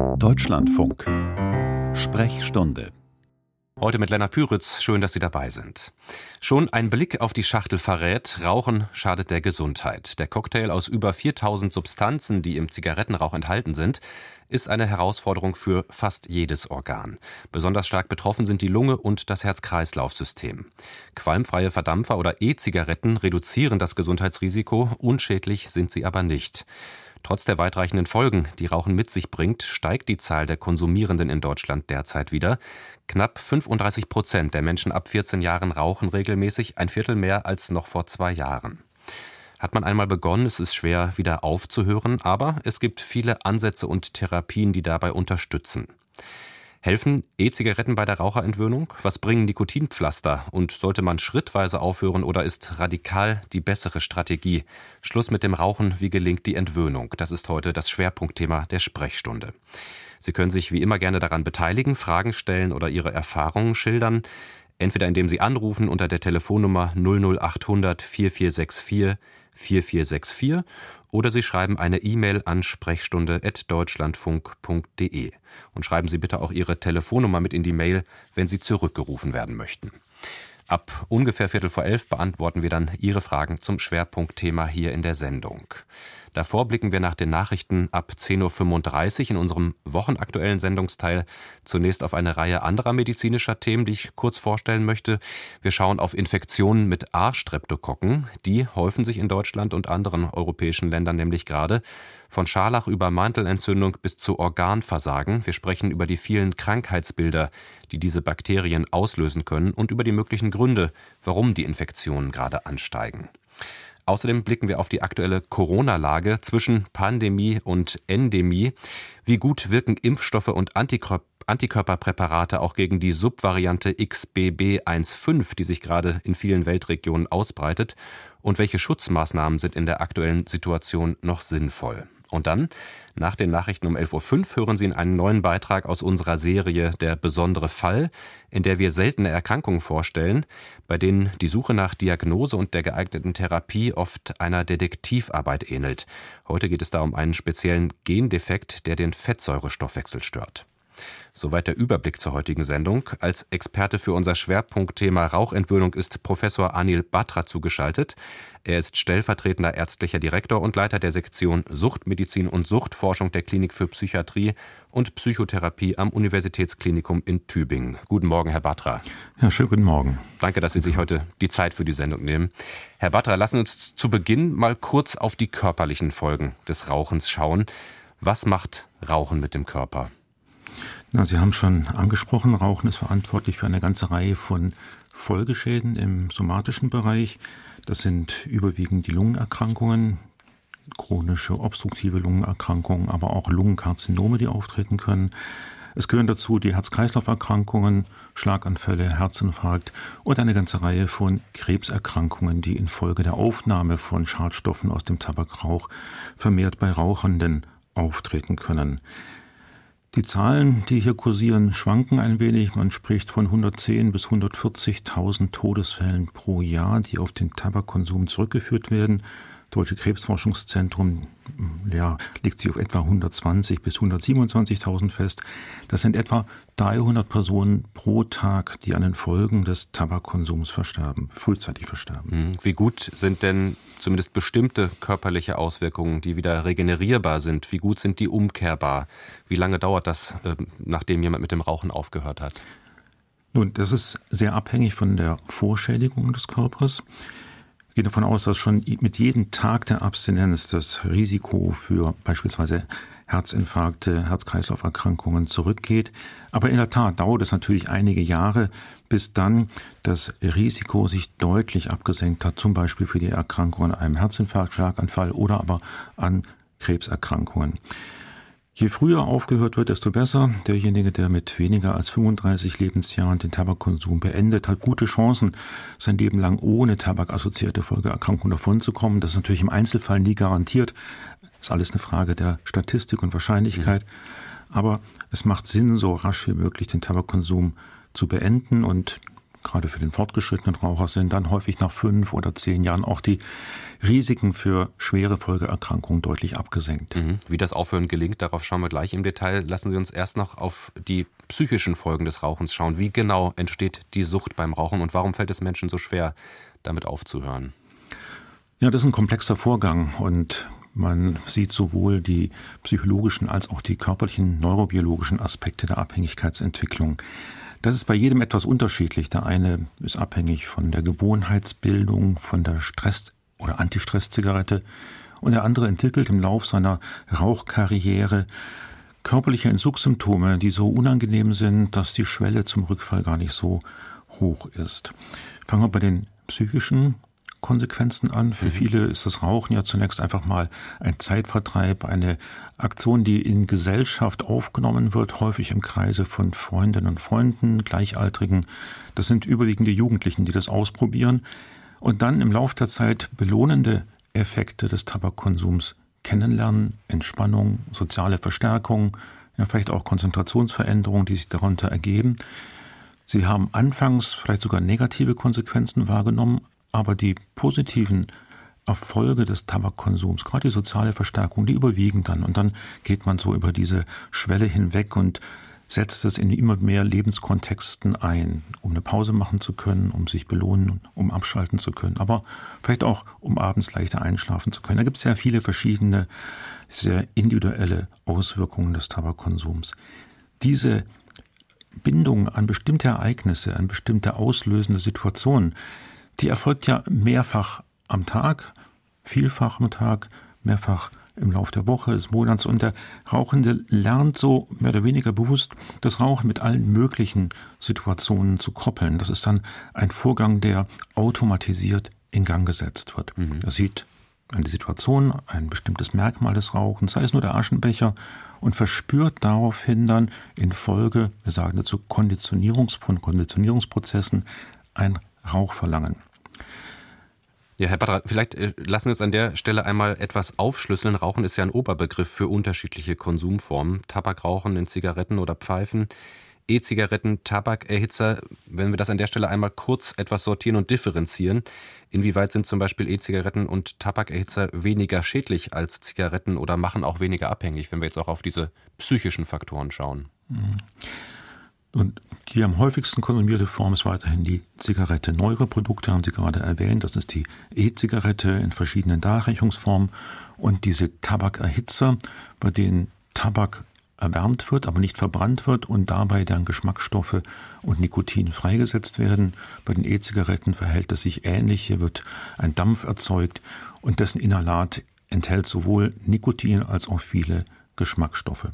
Deutschlandfunk. Sprechstunde. Heute mit Lennart Püritz. Schön, dass Sie dabei sind. Schon ein Blick auf die Schachtel verrät, Rauchen schadet der Gesundheit. Der Cocktail aus über 4000 Substanzen, die im Zigarettenrauch enthalten sind, ist eine Herausforderung für fast jedes Organ. Besonders stark betroffen sind die Lunge und das Herz-Kreislauf-System. Qualmfreie Verdampfer oder E-Zigaretten reduzieren das Gesundheitsrisiko, unschädlich sind sie aber nicht. Trotz der weitreichenden Folgen, die Rauchen mit sich bringt, steigt die Zahl der Konsumierenden in Deutschland derzeit wieder. Knapp 35% der Menschen ab 14 Jahren rauchen regelmäßig, ein Viertel mehr als noch vor 2 Jahren. Hat man einmal begonnen, ist es schwer, wieder aufzuhören, aber es gibt viele Ansätze und Therapien, die dabei unterstützen. Helfen E-Zigaretten bei der Raucherentwöhnung? Was bringen Nikotinpflaster? Und sollte man schrittweise aufhören oder ist radikal die bessere Strategie? Schluss mit dem Rauchen, wie gelingt die Entwöhnung? Das ist heute das Schwerpunktthema der Sprechstunde. Sie können sich wie immer gerne daran beteiligen, Fragen stellen oder Ihre Erfahrungen schildern. Entweder indem Sie anrufen unter der Telefonnummer 00800 4464 4464 oder Sie schreiben eine E-Mail an sprechstunde@deutschlandfunk.de und schreiben Sie bitte auch Ihre Telefonnummer mit in die Mail, wenn Sie zurückgerufen werden möchten. Ab ungefähr 11:15 beantworten wir dann Ihre Fragen zum Schwerpunktthema hier in der Sendung. Davor blicken wir nach den Nachrichten ab 10:35 Uhr in unserem wochenaktuellen Sendungsteil zunächst auf eine Reihe anderer medizinischer Themen, die ich kurz vorstellen möchte. Wir schauen auf Infektionen mit A-Streptokokken. Die häufen sich in Deutschland und anderen europäischen Ländern nämlich gerade. Von Scharlach über Mandelentzündung bis zu Organversagen. Wir sprechen über die vielen Krankheitsbilder, die diese Bakterien auslösen können und über die möglichen Gründe, warum die Infektionen gerade ansteigen. Außerdem blicken wir auf die aktuelle Corona-Lage zwischen Pandemie und Endemie. Wie gut wirken Impfstoffe und Antikörperpräparate auch gegen die Subvariante XBB.1.5, die sich gerade in vielen Weltregionen ausbreitet? Und welche Schutzmaßnahmen sind in der aktuellen Situation noch sinnvoll? Und dann, nach den Nachrichten um 11:05 Uhr, hören Sie in einen neuen Beitrag aus unserer Serie Der besondere Fall, in der wir seltene Erkrankungen vorstellen, bei denen die Suche nach Diagnose und der geeigneten Therapie oft einer Detektivarbeit ähnelt. Heute geht es da um einen speziellen Gendefekt, der den Fettsäurestoffwechsel stört. Soweit der Überblick zur heutigen Sendung. Als Experte für unser Schwerpunktthema Rauchentwöhnung ist Professor Anil Batra zugeschaltet. Er ist stellvertretender ärztlicher Direktor und Leiter der Sektion Suchtmedizin und Suchtforschung der Klinik für Psychiatrie und Psychotherapie am Universitätsklinikum in Tübingen. Guten Morgen, Herr Batra. Ja, schönen guten Morgen. Danke, dass Sie sich heute die Zeit für die Sendung nehmen. Herr Batra, lassen Sie uns zu Beginn mal kurz auf die körperlichen Folgen des Rauchens schauen. Was macht Rauchen mit dem Körper? Na, Sie haben schon angesprochen, Rauchen ist verantwortlich für eine ganze Reihe von Folgeschäden im somatischen Bereich. Das sind überwiegend die Lungenerkrankungen, chronische obstruktive Lungenerkrankungen, aber auch Lungenkarzinome, die auftreten können. Es gehören dazu die Herz-Kreislauf-Erkrankungen, Schlaganfälle, Herzinfarkt und eine ganze Reihe von Krebserkrankungen, die infolge der Aufnahme von Schadstoffen aus dem Tabakrauch vermehrt bei Rauchenden auftreten können. Die Zahlen, die hier kursieren, schwanken ein wenig. Man spricht von 110.000 bis 140.000 Todesfällen pro Jahr, die auf den Tabakkonsum zurückgeführt werden. Deutsche Krebsforschungszentrum legt sie auf etwa 120.000 bis 127.000 fest. Das sind etwa 300 Personen pro Tag, die an den Folgen des Tabakkonsums frühzeitig versterben. Wie gut sind denn zumindest bestimmte körperliche Auswirkungen, die wieder regenerierbar sind? Wie gut sind die umkehrbar? Wie lange dauert das, nachdem jemand mit dem Rauchen aufgehört hat? Nun, das ist sehr abhängig von der Vorschädigung des Körpers. Ich gehe davon aus, dass schon mit jedem Tag der Abstinenz das Risiko für beispielsweise Herzinfarkte, Herz-Kreislauf-Erkrankungen zurückgeht. Aber in der Tat dauert es natürlich einige Jahre, bis dann das Risiko sich deutlich abgesenkt hat, zum Beispiel für die Erkrankung an einem Herzinfarkt, Schlaganfall oder aber an Krebserkrankungen. Je früher aufgehört wird, desto besser. Derjenige, der mit weniger als 35 Lebensjahren den Tabakkonsum beendet, hat gute Chancen, sein Leben lang ohne tabakassoziierte Folgeerkrankungen davonzukommen. Das ist natürlich im Einzelfall nie garantiert. Das ist alles eine Frage der Statistik und Wahrscheinlichkeit. Aber es macht Sinn, so rasch wie möglich den Tabakkonsum zu beenden. Und gerade für den fortgeschrittenen Raucher sind dann häufig nach 5 oder 10 Jahren auch die Risiken für schwere Folgeerkrankungen deutlich abgesenkt. Wie das Aufhören gelingt, darauf schauen wir gleich im Detail. Lassen Sie uns erst noch auf die psychischen Folgen des Rauchens schauen. Wie genau entsteht die Sucht beim Rauchen und warum fällt es Menschen so schwer, damit aufzuhören? Ja, das ist ein komplexer Vorgang und man sieht sowohl die psychologischen als auch die körperlichen, neurobiologischen Aspekte der Abhängigkeitsentwicklung. Das ist bei jedem etwas unterschiedlich. Der eine ist abhängig von der Gewohnheitsbildung, von der Stress- oder Antistress-Zigarette und der andere entwickelt im Lauf seiner Rauchkarriere körperliche Entzugssymptome, die so unangenehm sind, dass die Schwelle zum Rückfall gar nicht so hoch ist. Fangen wir bei den psychischen Konsequenzen an. Für viele ist das Rauchen ja zunächst einfach mal ein Zeitvertreib, eine Aktion, die in Gesellschaft aufgenommen wird, häufig im Kreise von Freundinnen und Freunden, Gleichaltrigen. Das sind überwiegend die Jugendlichen, die das ausprobieren und dann im Lauf der Zeit belohnende Effekte des Tabakkonsums kennenlernen, Entspannung, soziale Verstärkung, ja vielleicht auch Konzentrationsveränderungen, die sich darunter ergeben. Sie haben anfangs vielleicht sogar negative Konsequenzen wahrgenommen, aber die positiven Erfolge des Tabakkonsums, gerade die soziale Verstärkung, die überwiegen dann. Und dann geht man so über diese Schwelle hinweg und setzt es in immer mehr Lebenskontexten ein, um eine Pause machen zu können, um sich belohnen, um abschalten zu können, aber vielleicht auch, um abends leichter einschlafen zu können. Da gibt es sehr viele verschiedene, sehr individuelle Auswirkungen des Tabakkonsums. Diese Bindung an bestimmte Ereignisse, an bestimmte auslösende Situationen, die erfolgt ja mehrfach am Tag, vielfach am Tag, mehrfach im Laufe der Woche, des Monats. Und der Rauchende lernt so mehr oder weniger bewusst, das Rauchen mit allen möglichen Situationen zu koppeln. Das ist dann ein Vorgang, der automatisiert in Gang gesetzt wird. Er sieht eine Situation, ein bestimmtes Merkmal des Rauchens, sei es nur der Aschenbecher, und verspürt daraufhin dann in Folge, wir sagen dazu Konditionierungsprozessen, ein Rauchverlangen. Ja, Herr Badra, vielleicht lassen wir uns an der Stelle einmal etwas aufschlüsseln. Rauchen ist ja ein Oberbegriff für unterschiedliche Konsumformen. Tabakrauchen in Zigaretten oder Pfeifen, E-Zigaretten, Tabakerhitzer. Wenn wir das an der Stelle einmal kurz etwas sortieren und differenzieren, inwieweit sind zum Beispiel E-Zigaretten und Tabakerhitzer weniger schädlich als Zigaretten oder machen auch weniger abhängig, wenn wir jetzt auch auf diese psychischen Faktoren schauen? Und die am häufigsten konsumierte Form ist weiterhin die Zigarette. Neuere Produkte haben Sie gerade erwähnt, das ist die E-Zigarette in verschiedenen Darreichungsformen und diese Tabakerhitzer, bei denen Tabak erwärmt wird, aber nicht verbrannt wird und dabei dann Geschmacksstoffe und Nikotin freigesetzt werden. Bei den E-Zigaretten verhält es sich ähnlich. Hier wird ein Dampf erzeugt und dessen Inhalat enthält sowohl Nikotin als auch viele Geschmacksstoffe.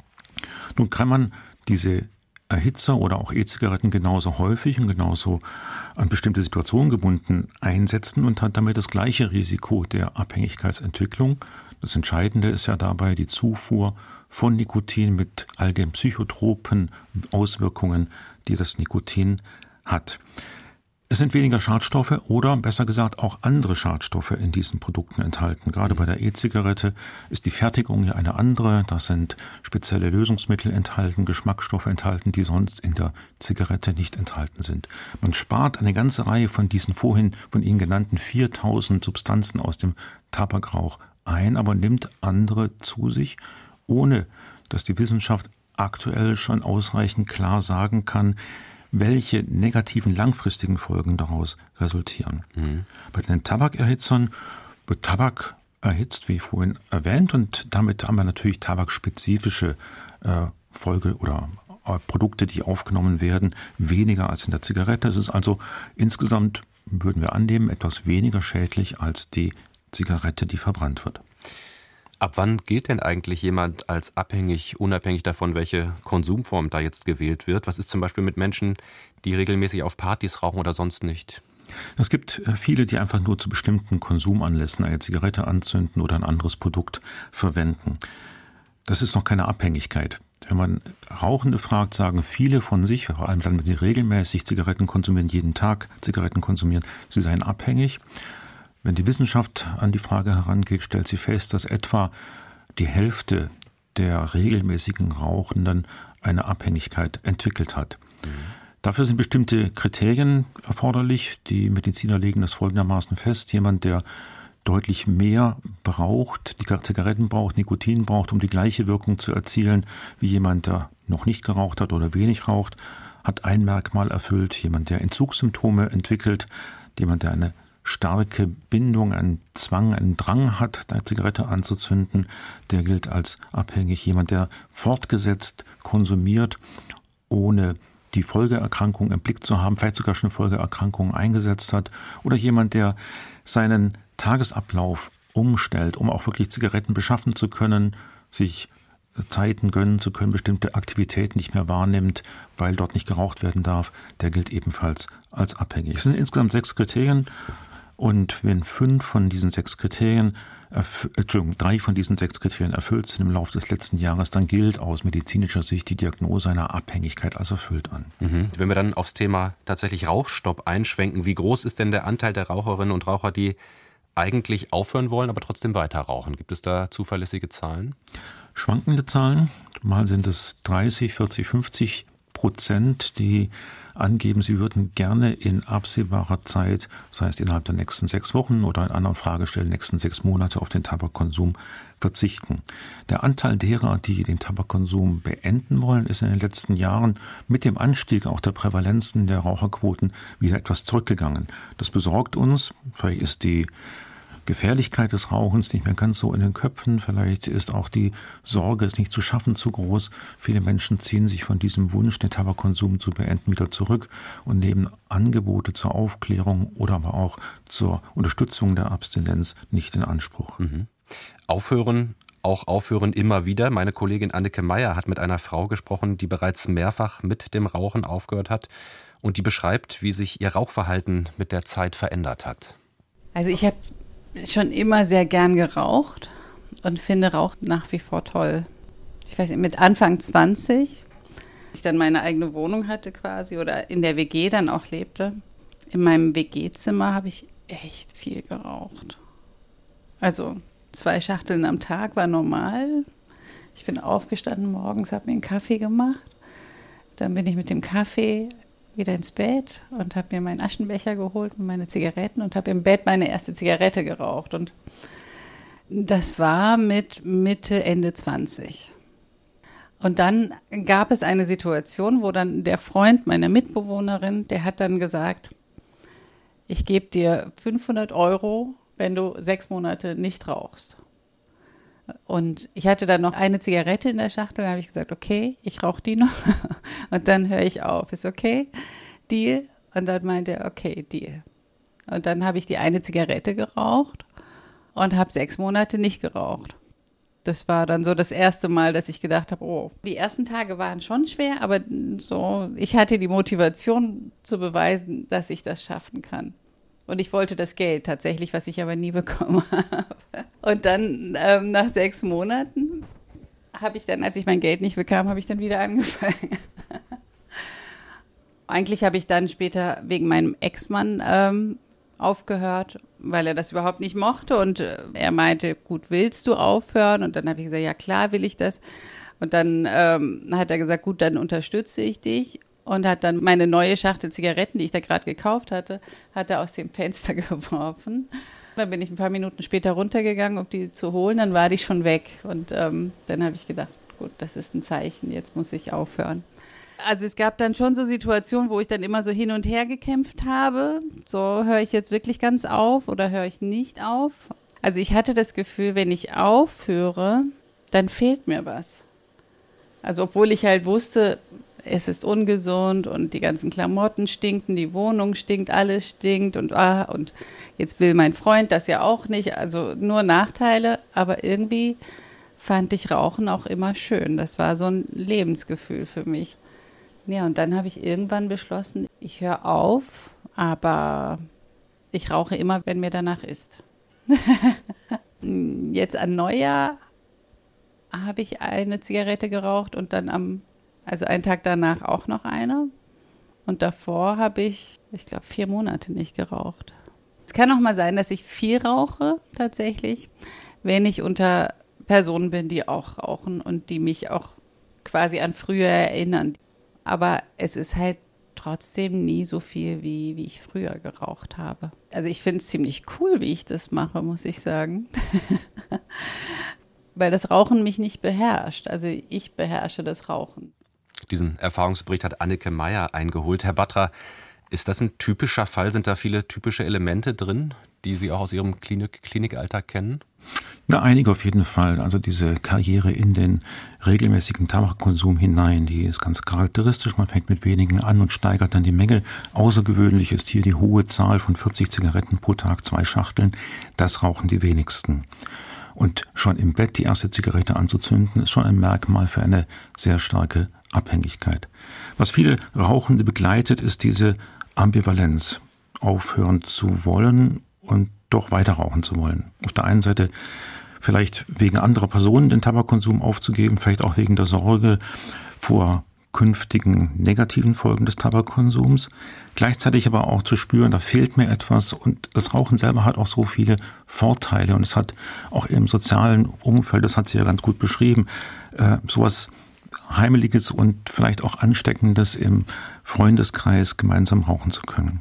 Nun kann man diese Erhitzer oder auch E-Zigaretten genauso häufig und genauso an bestimmte Situationen gebunden einsetzen und hat damit das gleiche Risiko der Abhängigkeitsentwicklung. Das Entscheidende ist ja dabei die Zufuhr von Nikotin mit all den psychotropen Auswirkungen, die das Nikotin hat. Es sind weniger Schadstoffe oder besser gesagt auch andere Schadstoffe in diesen Produkten enthalten. Gerade bei der E-Zigarette ist die Fertigung ja eine andere. Da sind spezielle Lösungsmittel enthalten, Geschmacksstoffe enthalten, die sonst in der Zigarette nicht enthalten sind. Man spart eine ganze Reihe von diesen vorhin von Ihnen genannten 4000 Substanzen aus dem Tabakrauch ein, aber nimmt andere zu sich, ohne dass die Wissenschaft aktuell schon ausreichend klar sagen kann, welche negativen langfristigen Folgen daraus resultieren. Bei den Tabakerhitzern wird Tabak erhitzt, wie vorhin erwähnt, und damit haben wir natürlich tabakspezifische Folge oder Produkte, die aufgenommen werden, weniger als in der Zigarette. Es ist also insgesamt, würden wir annehmen, etwas weniger schädlich als die Zigarette, die verbrannt wird. Ab wann gilt denn eigentlich jemand als abhängig, unabhängig davon, welche Konsumform da jetzt gewählt wird? Was ist zum Beispiel mit Menschen, die regelmäßig auf Partys rauchen oder sonst nicht? Es gibt viele, die einfach nur zu bestimmten Konsumanlässen eine Zigarette anzünden oder ein anderes Produkt verwenden. Das ist noch keine Abhängigkeit. Wenn man Rauchende fragt, sagen viele von sich, vor allem dann, wenn sie regelmäßig Zigaretten konsumieren, jeden Tag Zigaretten konsumieren, sie seien abhängig. Wenn die Wissenschaft an die Frage herangeht, stellt sie fest, dass etwa die Hälfte der regelmäßigen Rauchenden eine Abhängigkeit entwickelt hat. Dafür sind bestimmte Kriterien erforderlich. Die Mediziner legen das folgendermaßen fest. Jemand, der deutlich mehr braucht, die Zigaretten braucht, Nikotin braucht, um die gleiche Wirkung zu erzielen, wie jemand, der noch nicht geraucht hat oder wenig raucht, hat ein Merkmal erfüllt. Jemand, der Entzugssymptome entwickelt, jemand, der eine starke Bindung, einen Zwang, einen Drang hat, eine Zigarette anzuzünden, der gilt als abhängig. Jemand, der fortgesetzt konsumiert, ohne die Folgeerkrankung im Blick zu haben, vielleicht sogar schon Folgeerkrankungen eingesetzt hat, oder jemand, der seinen Tagesablauf umstellt, um auch wirklich Zigaretten beschaffen zu können, sich Zeiten gönnen zu können, bestimmte Aktivitäten nicht mehr wahrnimmt, weil dort nicht geraucht werden darf, der gilt ebenfalls als abhängig. Es sind insgesamt 6 Kriterien und wenn 3 von diesen 6 Kriterien erfüllt sind im Laufe des letzten Jahres, dann gilt aus medizinischer Sicht die Diagnose einer Abhängigkeit als erfüllt an. Wenn wir dann aufs Thema tatsächlich Rauchstopp einschwenken, wie groß ist denn der Anteil der Raucherinnen und Raucher, die eigentlich aufhören wollen, aber trotzdem weiter rauchen? Gibt es da zuverlässige Zahlen? Schwankende Zahlen. Mal sind es 30, 40, 50%, die angeben, sie würden gerne in absehbarer Zeit, das heißt innerhalb der nächsten 6 Wochen oder in anderen Fragestellen nächsten 6 Monate auf den Tabakkonsum verzichten. Der Anteil derer, die den Tabakkonsum beenden wollen, ist in den letzten Jahren mit dem Anstieg auch der Prävalenzen der Raucherquoten wieder etwas zurückgegangen. Das besorgt uns. Vielleicht ist die Gefährlichkeit des Rauchens nicht mehr ganz so in den Köpfen. Vielleicht ist auch die Sorge, es nicht zu schaffen, zu groß. Viele Menschen ziehen sich von diesem Wunsch, den Tabakkonsum zu beenden, wieder zurück und nehmen Angebote zur Aufklärung oder aber auch zur Unterstützung der Abstinenz nicht in Anspruch. Aufhören, auch aufhören immer wieder. Meine Kollegin Anneke Meyer hat mit einer Frau gesprochen, die bereits mehrfach mit dem Rauchen aufgehört hat und die beschreibt, wie sich ihr Rauchverhalten mit der Zeit verändert hat. Also ich habe schon immer sehr gern geraucht und finde Rauch nach wie vor toll. Ich weiß nicht, mit Anfang 20, ich dann meine eigene Wohnung hatte quasi oder in der WG dann auch lebte. In meinem WG-Zimmer habe ich echt viel geraucht. Also 2 Schachteln am Tag war normal. Ich bin aufgestanden morgens, habe mir einen Kaffee gemacht. Dann bin ich mit dem Kaffee wieder ins Bett und habe mir meinen Aschenbecher geholt und meine Zigaretten und habe im Bett meine erste Zigarette geraucht. Und das war mit Mitte, Ende 20. Und dann gab es eine Situation, wo dann der Freund meiner Mitbewohnerin, der hat dann gesagt, ich gebe dir 500 €, wenn du 6 Monate nicht rauchst. Und ich hatte dann noch eine Zigarette in der Schachtel, da habe ich gesagt, okay, ich rauche die noch und dann höre ich auf. Ist okay? Deal? Und dann meinte er, okay, Deal. Und dann habe ich die eine Zigarette geraucht und habe 6 Monate nicht geraucht. Das war dann so das erste Mal, dass ich gedacht habe, oh, die ersten Tage waren schon schwer, aber so, ich hatte die Motivation zu beweisen, dass ich das schaffen kann. Und ich wollte das Geld tatsächlich, was ich aber nie bekommen habe. Und dann nach 6 Monaten habe ich dann, als ich mein Geld nicht bekam, habe ich dann wieder angefangen. Eigentlich habe ich dann später wegen meinem Ex-Mann aufgehört, weil er das überhaupt nicht mochte. Und er meinte, gut, willst du aufhören? Und dann habe ich gesagt, ja klar will ich das. Und dann hat er gesagt, gut, dann unterstütze ich dich. Und hat dann meine neue Schachtel Zigaretten, die ich da gerade gekauft hatte, hat er aus dem Fenster geworfen. Dann bin ich ein paar Minuten später runtergegangen, um die zu holen, dann war die schon weg. Und dann habe ich gedacht, gut, das ist ein Zeichen, jetzt muss ich aufhören. Also es gab dann schon so Situationen, wo ich dann immer so hin und her gekämpft habe. So, höre ich jetzt wirklich ganz auf oder höre ich nicht auf? Also ich hatte das Gefühl, wenn ich aufhöre, dann fehlt mir was. Also obwohl ich halt wusste, es ist ungesund und die ganzen Klamotten stinken, die Wohnung stinkt, alles stinkt und jetzt will mein Freund das ja auch nicht, also nur Nachteile, aber irgendwie fand ich Rauchen auch immer schön. Das war so ein Lebensgefühl für mich. Ja, und dann habe ich irgendwann beschlossen, ich höre auf, aber ich rauche immer, wenn mir danach ist. Jetzt an Neujahr habe ich eine Zigarette geraucht und dann also einen Tag danach auch noch eine. Und davor habe ich glaube, 4 Monate nicht geraucht. Es kann auch mal sein, dass ich viel rauche, tatsächlich, wenn ich unter Personen bin, die auch rauchen und die mich auch quasi an früher erinnern. Aber es ist halt trotzdem nie so viel, wie ich früher geraucht habe. Also ich finde es ziemlich cool, wie ich das mache, muss ich sagen. Weil das Rauchen mich nicht beherrscht. Also ich beherrsche das Rauchen. Diesen Erfahrungsbericht hat Anneke Meyer eingeholt. Herr Batra, ist das ein typischer Fall? Sind da viele typische Elemente drin, die Sie auch aus Ihrem Klinikalltag kennen? Na, einige auf jeden Fall. Also diese Karriere in den regelmäßigen Tabakkonsum hinein, die ist ganz charakteristisch. Man fängt mit wenigen an und steigert dann die Menge. Außergewöhnlich ist hier die hohe Zahl von 40 Zigaretten pro Tag, 2 Schachteln. Das rauchen die wenigsten. Und schon im Bett die erste Zigarette anzuzünden, ist schon ein Merkmal für eine sehr starke Abhängigkeit. Was viele Rauchende begleitet, ist diese Ambivalenz, aufhören zu wollen und doch weiter rauchen zu wollen. Auf der einen Seite vielleicht wegen anderer Personen den Tabakkonsum aufzugeben, vielleicht auch wegen der Sorge vor künftigen negativen Folgen des Tabakkonsums, gleichzeitig aber auch zu spüren, da fehlt mir etwas, und das Rauchen selber hat auch so viele Vorteile und es hat auch im sozialen Umfeld, das hat sie ja ganz gut beschrieben, sowas Heimeliges und vielleicht auch Ansteckendes im Freundeskreis gemeinsam rauchen zu können.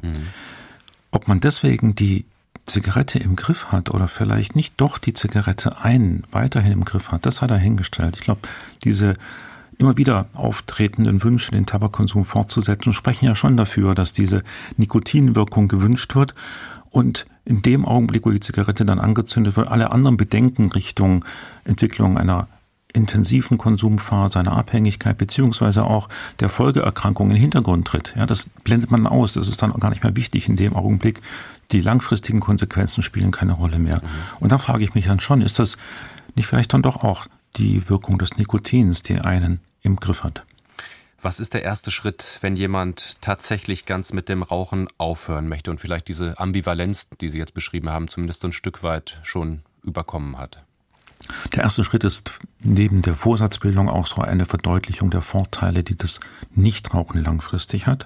Ob man deswegen die Zigarette im Griff hat oder vielleicht nicht doch die Zigarette weiterhin im Griff hat, das hat er hingestellt. Ich glaube, diese immer wieder auftretenden Wünsche, den Tabakkonsum fortzusetzen, sprechen ja schon dafür, dass diese Nikotinwirkung gewünscht wird. Und in dem Augenblick, wo die Zigarette dann angezündet wird, alle anderen Bedenken Richtung Entwicklung einer intensiven Konsumphase, einer Abhängigkeit beziehungsweise auch der Folgeerkrankung in den Hintergrund tritt. Ja, das blendet man aus. Das ist dann gar nicht mehr wichtig in dem Augenblick. Die langfristigen Konsequenzen spielen keine Rolle mehr. Und da frage ich mich dann schon, ist das nicht vielleicht dann doch auch die Wirkung des Nikotins, die einen im Griff hat? Was ist der erste Schritt, wenn jemand tatsächlich ganz mit dem Rauchen aufhören möchte und vielleicht diese Ambivalenz, die Sie jetzt beschrieben haben, zumindest ein Stück weit schon überkommen hat? Der erste Schritt ist neben der Vorsatzbildung auch so eine Verdeutlichung der Vorteile, die das Nichtrauchen langfristig hat.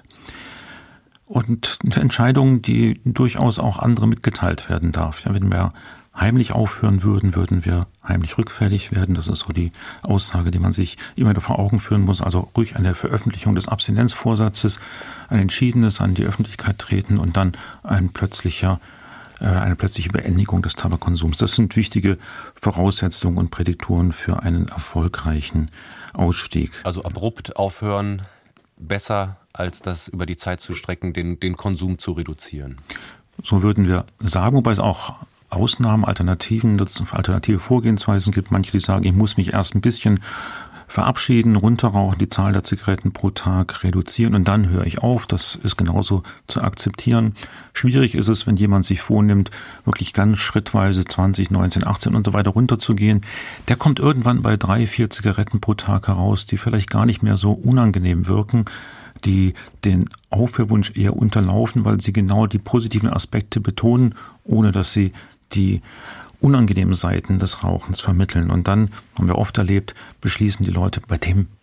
Und eine Entscheidung, die durchaus auch andere mitgeteilt werden darf. Ja, wenn wir heimlich aufhören würden, würden wir heimlich rückfällig werden. Das ist so die Aussage, die man sich immer wieder vor Augen führen muss. Also ruhig eine Veröffentlichung des Abstinenzvorsatzes, ein entschiedenes an die Öffentlichkeit treten und dann eine plötzliche Beendigung des Tabakkonsums. Das sind wichtige Voraussetzungen und Prädiktoren für einen erfolgreichen Ausstieg. Also abrupt aufhören, besser als das über die Zeit zu strecken, den Konsum zu reduzieren. So würden wir sagen, wobei es auch Ausnahmen, alternative Vorgehensweisen gibt. Manche, die sagen, ich muss mich erst ein bisschen verabschieden, runterrauchen, die Zahl der Zigaretten pro Tag reduzieren und dann höre ich auf. Das ist genauso zu akzeptieren. Schwierig ist es, wenn jemand sich vornimmt, wirklich ganz schrittweise 20, 19, 18 und so weiter runterzugehen. Der kommt irgendwann bei 3, 4 Zigaretten pro Tag heraus, die vielleicht gar nicht mehr so unangenehm wirken, die den Aufhörwunsch eher unterlaufen, weil sie genau die positiven Aspekte betonen, ohne dass sie die unangenehmen Seiten des Rauchens vermitteln. Und dann, haben wir oft erlebt, beschließen die Leute, bei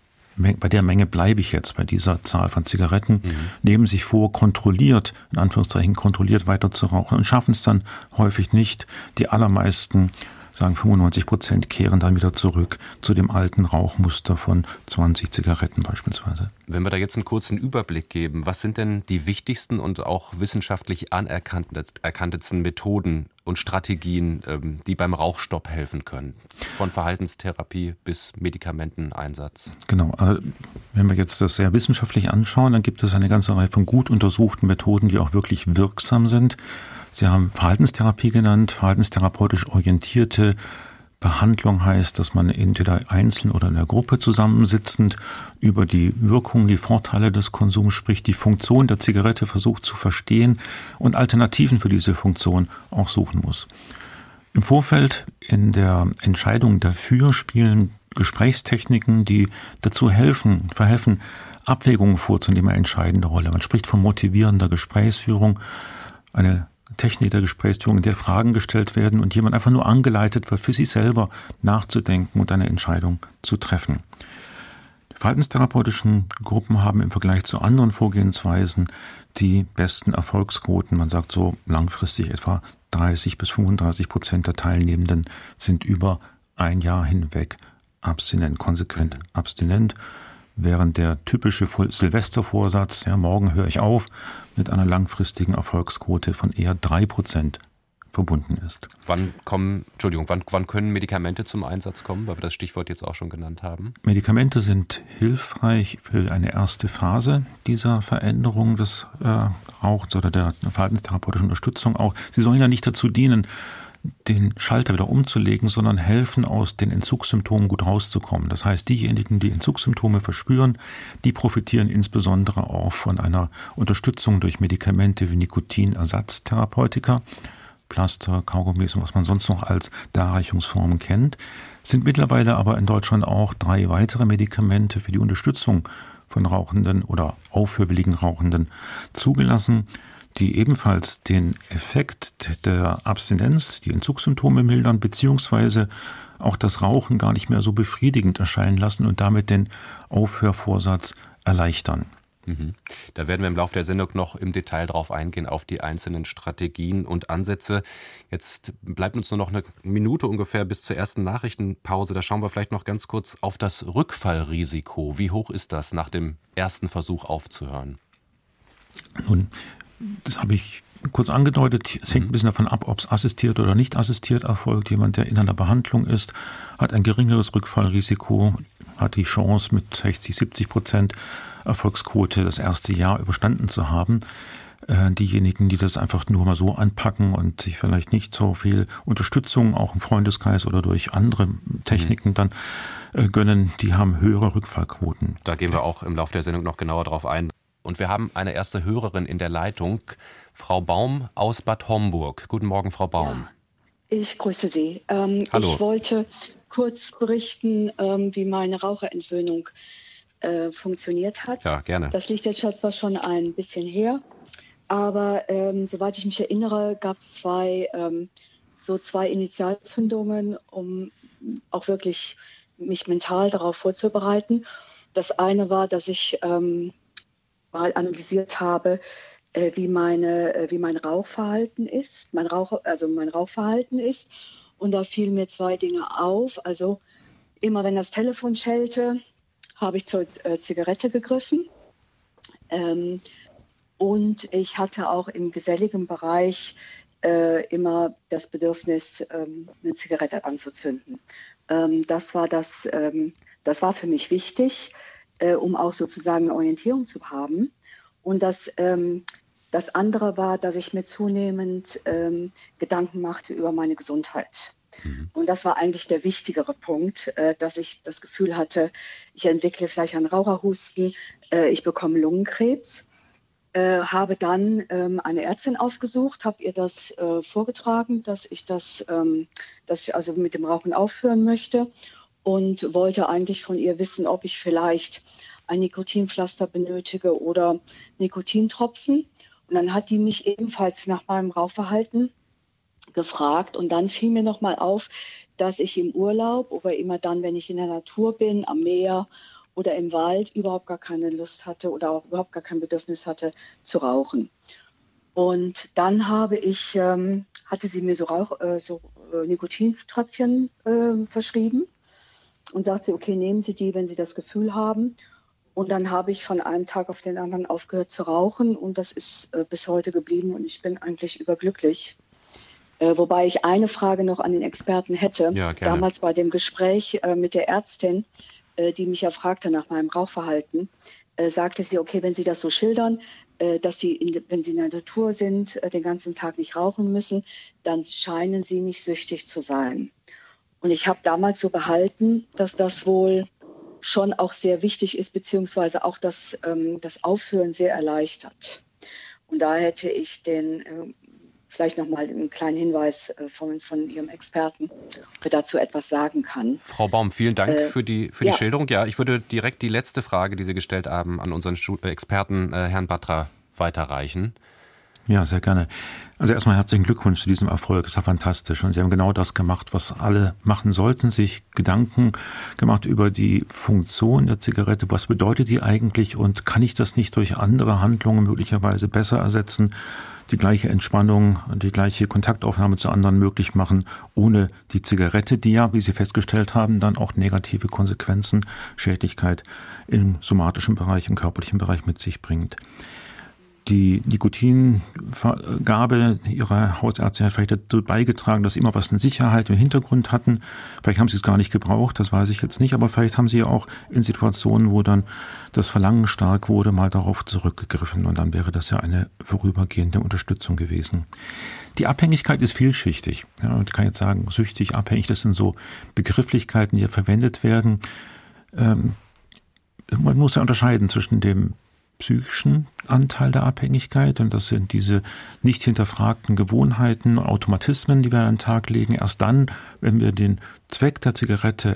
der Menge bleibe ich jetzt, bei dieser Zahl von Zigaretten, nehmen sich vor, kontrolliert weiter zu rauchen und schaffen es dann häufig nicht. Die allermeisten, sagen 95%, kehren dann wieder zurück zu dem alten Rauchmuster von 20 Zigaretten beispielsweise. Wenn wir da jetzt einen kurzen Überblick geben, was sind denn die wichtigsten und auch wissenschaftlich anerkanntesten Methoden und Strategien, die beim Rauchstopp helfen können? Von Verhaltenstherapie bis Medikamenteneinsatz. Genau. Wenn wir jetzt das sehr wissenschaftlich anschauen, dann gibt es eine ganze Reihe von gut untersuchten Methoden, die auch wirklich wirksam sind. Sie haben Verhaltenstherapie genannt. Verhaltenstherapeutisch orientierte Behandlung heißt, dass man entweder einzeln oder in der Gruppe zusammensitzend über die Wirkungen, die Vorteile des Konsums spricht, die Funktion der Zigarette versucht zu verstehen und Alternativen für diese Funktion auch suchen muss. Im Vorfeld in der Entscheidung dafür spielen Gesprächstechniken, die dazu verhelfen, Abwägungen vorzunehmen, eine entscheidende Rolle. Man spricht von motivierender Gesprächsführung, eine Technik der Gesprächsführung, in der Fragen gestellt werden und jemand einfach nur angeleitet wird, für sich selber nachzudenken und eine Entscheidung zu treffen. Die verhaltenstherapeutischen Gruppen haben im Vergleich zu anderen Vorgehensweisen die besten Erfolgsquoten. Man sagt so langfristig etwa 30-35% der Teilnehmenden sind über ein Jahr hinweg konsequent abstinent. während der typische Silvestervorsatz, ja, morgen höre ich auf, mit einer langfristigen Erfolgsquote von eher 3% verbunden ist. Wann können Medikamente zum Einsatz kommen, weil wir das Stichwort jetzt auch schon genannt haben? Medikamente sind hilfreich für eine erste Phase dieser Veränderung des Rauchens oder der verhaltenstherapeutischen Unterstützung auch. Sie sollen ja nicht dazu dienen, den Schalter wieder umzulegen, sondern helfen, aus den Entzugssymptomen gut rauszukommen. Das heißt, diejenigen, die Entzugssymptome verspüren, die profitieren insbesondere auch von einer Unterstützung durch Medikamente wie Nikotinersatztherapeutika, Pflaster, Kaugummis und was man sonst noch als Darreichungsformen kennt. Es sind mittlerweile aber in Deutschland auch 3 weitere Medikamente für die Unterstützung von Rauchenden oder aufhörwilligen Rauchenden zugelassen, die ebenfalls den Effekt der Abstinenz, die Entzugssymptome mildern, beziehungsweise auch das Rauchen gar nicht mehr so befriedigend erscheinen lassen und damit den Aufhörvorsatz erleichtern. Da werden wir im Laufe der Sendung noch im Detail drauf eingehen, auf die einzelnen Strategien und Ansätze. Jetzt bleibt uns nur noch eine Minute ungefähr bis zur ersten Nachrichtenpause. Da schauen wir vielleicht noch ganz kurz auf das Rückfallrisiko. Wie hoch ist das nach dem ersten Versuch aufzuhören? Nun, das habe ich kurz angedeutet. Es hängt ein bisschen davon ab, ob es assistiert oder nicht assistiert erfolgt. Jemand, der in einer Behandlung ist, hat ein geringeres Rückfallrisiko, hat die Chance, mit 60-70% Erfolgsquote das erste Jahr überstanden zu haben. Diejenigen, die das einfach nur mal so anpacken und sich vielleicht nicht so viel Unterstützung auch im Freundeskreis oder durch andere Techniken dann gönnen, die haben höhere Rückfallquoten. Da gehen wir auch im Laufe der Sendung noch genauer drauf ein. Und wir haben eine erste Hörerin in der Leitung, Frau Baum aus Bad Homburg. Guten Morgen, Frau Baum. Ja, ich grüße Sie. Hallo. Ich wollte kurz berichten, wie meine Raucherentwöhnung funktioniert hat. Ja, gerne. Das liegt jetzt zwar schon ein bisschen her, aber soweit ich mich erinnere, gab es zwei Initialzündungen, um auch wirklich mich mental darauf vorzubereiten. Das eine war, dass ich mal analysiert habe, wie mein Rauchverhalten ist, mein Rauchverhalten ist. Und da fielen mir 2 Dinge auf. Also immer wenn das Telefon schellte, habe ich zur Zigarette gegriffen. Und ich hatte auch im geselligen Bereich immer das Bedürfnis, eine Zigarette anzuzünden. Das war für mich wichtig, um auch sozusagen eine Orientierung zu haben. Und das andere war, dass ich mir zunehmend Gedanken machte über meine Gesundheit. Und das war eigentlich der wichtigere Punkt, dass ich das Gefühl hatte, ich entwickle vielleicht einen Raucherhusten, ich bekomme Lungenkrebs. Habe dann eine Ärztin aufgesucht, habe ihr das vorgetragen, dass ich also mit dem Rauchen aufhören möchte und wollte eigentlich von ihr wissen, ob ich vielleicht ein Nikotinpflaster benötige oder Nikotintropfen. Und dann hat die mich ebenfalls nach meinem Rauchverhalten gefragt. Und dann fiel mir nochmal auf, dass ich im Urlaub oder immer dann, wenn ich in der Natur bin, am Meer oder im Wald, überhaupt gar keine Lust hatte oder auch überhaupt gar kein Bedürfnis hatte zu rauchen. Und dann hatte sie mir so Nikotintröpfchen verschrieben und sagte, okay, nehmen Sie die, wenn Sie das Gefühl haben. Und dann habe ich von einem Tag auf den anderen aufgehört zu rauchen und das ist bis heute geblieben und ich bin eigentlich überglücklich. Wobei ich eine Frage noch an den Experten hätte. Ja, gerne. Damals bei dem Gespräch mit der Ärztin, die mich ja fragte nach meinem Rauchverhalten, sagte sie, okay, wenn Sie das so schildern, dass Sie, wenn Sie in der Natur sind, den ganzen Tag nicht rauchen müssen, dann scheinen Sie nicht süchtig zu sein. Und ich habe damals so behalten, dass das wohl schon auch sehr wichtig ist, beziehungsweise auch das Aufhören sehr erleichtert. Und da hätte ich vielleicht nochmal einen kleinen Hinweis von Ihrem Experten, ob er dazu etwas sagen kann. Frau Baum, vielen Dank für die Schilderung. Ja, ich würde direkt die letzte Frage, die Sie gestellt haben, an unseren Experten Herrn Batra weiterreichen. Ja, sehr gerne. Also erstmal herzlichen Glückwunsch zu diesem Erfolg. Das war fantastisch. Und Sie haben genau das gemacht, was alle machen sollten. Sich Gedanken gemacht über die Funktion der Zigarette. Was bedeutet die eigentlich? Und kann ich das nicht durch andere Handlungen möglicherweise besser ersetzen? die gleiche Entspannung und die gleiche Kontaktaufnahme zu anderen möglich machen, ohne die Zigarette, die ja, wie Sie festgestellt haben, dann auch negative Konsequenzen, Schädlichkeit im somatischen Bereich, im körperlichen Bereich mit sich bringt. Die Nikotingabe ihrer Hausärztin hat vielleicht dazu beigetragen, dass sie immer was in Sicherheit im Hintergrund hatten. Vielleicht haben sie es gar nicht gebraucht, das weiß ich jetzt nicht, aber vielleicht haben sie ja auch in Situationen, wo dann das Verlangen stark wurde, mal darauf zurückgegriffen und dann wäre das ja eine vorübergehende Unterstützung gewesen. Die Abhängigkeit ist vielschichtig. Ja, ich kann jetzt sagen, süchtig, abhängig, das sind so Begrifflichkeiten, die hier verwendet werden. Man muss ja unterscheiden zwischen dem psychischen Anteil der Abhängigkeit und das sind diese nicht hinterfragten Gewohnheiten, Automatismen, die wir an den Tag legen. Erst dann, wenn wir den Zweck der Zigarette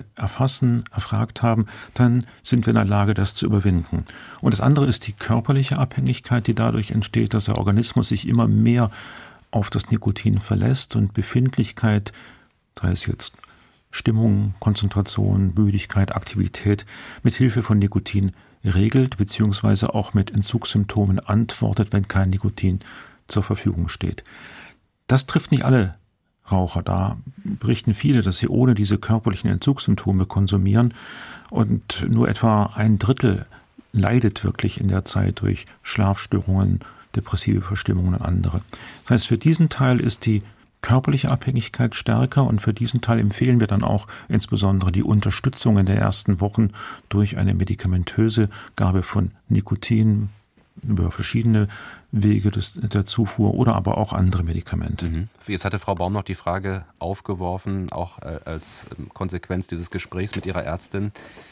erfragt haben, dann sind wir in der Lage, das zu überwinden. Und das andere ist die körperliche Abhängigkeit, die dadurch entsteht, dass der Organismus sich immer mehr auf das Nikotin verlässt und Befindlichkeit, sei es jetzt Stimmung, Konzentration, Müdigkeit, Aktivität, mit Hilfe von Nikotin regelt bzw. auch mit Entzugssymptomen antwortet, wenn kein Nikotin zur Verfügung steht. Das trifft nicht alle Raucher. Da berichten viele, dass sie ohne diese körperlichen Entzugssymptome konsumieren und nur etwa 1/3 leidet wirklich in der Zeit durch Schlafstörungen, depressive Verstimmungen und andere. Das heißt, für diesen Teil ist die körperliche Abhängigkeit stärker und für diesen Teil empfehlen wir dann auch insbesondere die Unterstützung in der ersten Wochen durch eine medikamentöse Gabe von Nikotin über verschiedene Wege der Zufuhr oder aber auch andere Medikamente. Jetzt hatte Frau Baum noch die Frage aufgeworfen, auch als Konsequenz dieses Gesprächs mit ihrer Ärztin.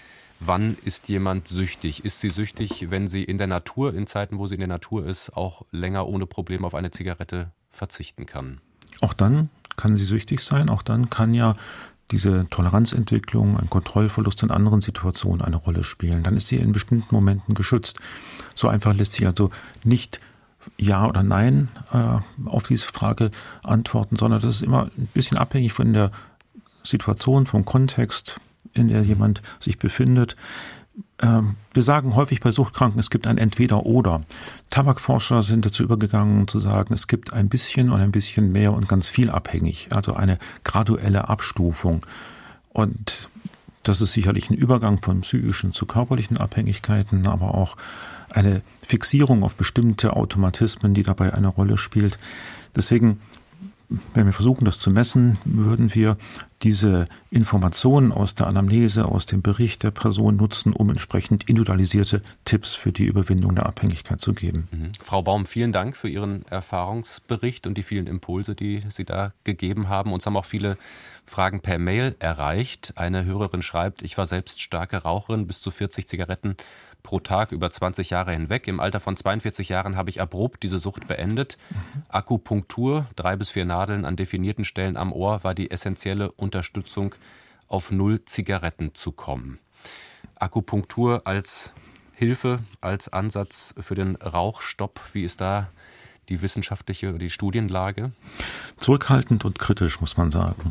Wann ist jemand süchtig? Ist sie süchtig, wenn sie in der Natur, in Zeiten, wo sie in der Natur ist, auch länger ohne Probleme auf eine Zigarette verzichten kann? Auch dann kann sie süchtig sein, auch dann kann ja diese Toleranzentwicklung, ein Kontrollverlust in anderen Situationen eine Rolle spielen. Dann ist sie in bestimmten Momenten geschützt. So einfach lässt sich also nicht Ja oder Nein auf diese Frage antworten, sondern das ist immer ein bisschen abhängig von der Situation, vom Kontext, in der jemand sich befindet. Wir sagen häufig bei Suchtkranken, es gibt ein Entweder-Oder. Tabakforscher sind dazu übergegangen zu sagen, es gibt ein bisschen und ein bisschen mehr und ganz viel abhängig, also eine graduelle Abstufung. Und das ist sicherlich ein Übergang von psychischen zu körperlichen Abhängigkeiten, aber auch eine Fixierung auf bestimmte Automatismen, die dabei eine Rolle spielt. Deswegen, wenn wir versuchen, das zu messen, würden wir diese Informationen aus der Anamnese, aus dem Bericht der Person nutzen, um entsprechend individualisierte Tipps für die Überwindung der Abhängigkeit zu geben. Frau Baum, vielen Dank für Ihren Erfahrungsbericht und die vielen Impulse, die Sie da gegeben haben. Uns haben auch viele Fragen per Mail erreicht. Eine Hörerin schreibt, ich war selbst starke Raucherin, bis zu 40 Zigaretten pro Tag über 20 Jahre hinweg. Im Alter von 42 Jahren habe ich abrupt diese Sucht beendet. Akupunktur, 3 bis 4 Nadeln an definierten Stellen am Ohr, war die essentielle Unterstützung, auf 0 Zigaretten zu kommen. Akupunktur als Hilfe, als Ansatz für den Rauchstopp. Wie ist da die wissenschaftliche oder die Studienlage? Zurückhaltend und kritisch, muss man sagen.